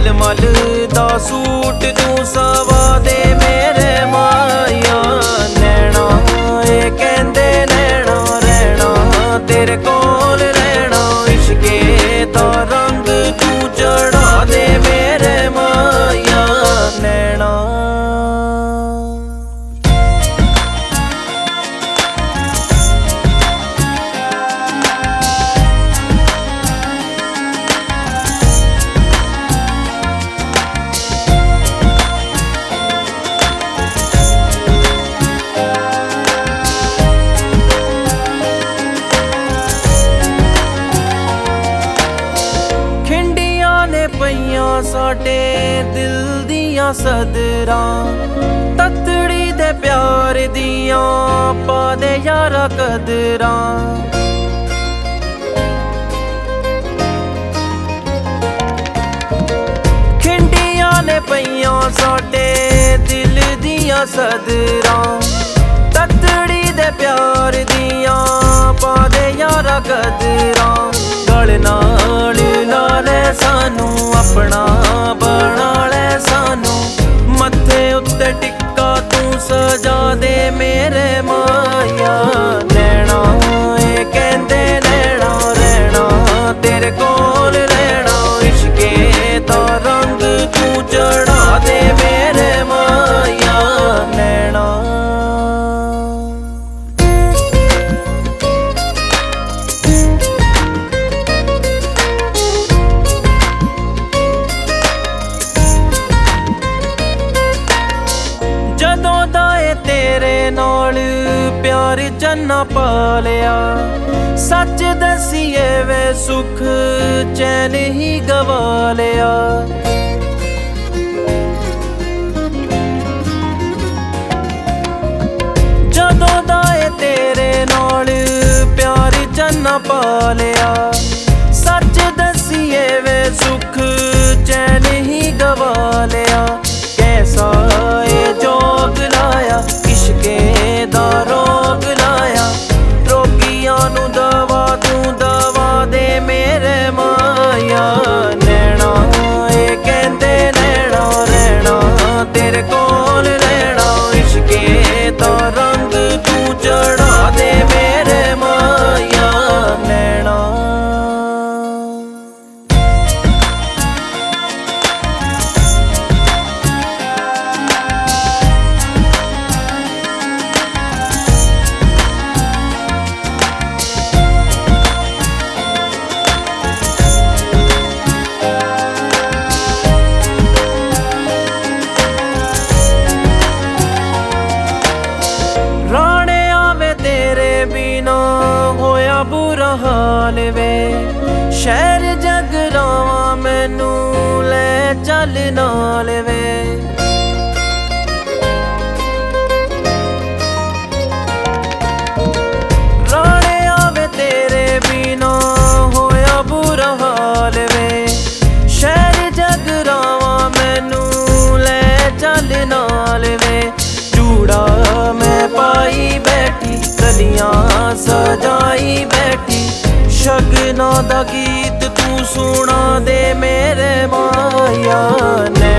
मलमल दा सूट तू सवा दे मेरे माया। नैना ए कहंदे नैना रहना तेरे कोल रहना, इश्के दा रंग तू चढ़ा दे मेरे माया। नैना पईयां साडे दिल दियां सदरां, ततड़ी दे प्यार दियां पा दे यारा कदरां। खिंडियां ने पईयां साडे दिल दियां सदरां, ततड़ी दे प्यार दियां पा दे यारा कदरां। गल नाल ला ले सानू अपना बना ले सानू, मत्थे उत्ते टिक्का तू सजा दे मेरे माया। नैना ए कहंदे नैना रहना तेरे कोल रहना, इश्के दा रंग तू चढ़ा दे मेरे माया। नैना जदों दा ए तेरे नाल प्यार चन्ना पा लिया, सच दसिए वे सुख चैन ही गवा लिया। जदों दा ए तेरे नाल प्यार चन्ना पा लिया, सच दसिए वे सुख चैन ही गवा लिया। कैसा ए जोग लाया इश्के दा रोग लाया, रोगियां नू दवा तू दवा दे मेरे माया। नैना ए कहंदे नैना रहना तेरे कोल रहना, इश्के दा रंग तू चढ़ा दे मेरे माया। नैना बुरा हाल वे, शहर जगरावा मैनू ले चल नाल वे। राणे आवे तेरे बिना होया बुरा हाल वे, शहर जगरावा मैनू ले चल नाल वे। चूड़ा मैं पाई बैठी कलियां सजाई बैठी, शगना दा गीत तू सुना दे मेरे माया।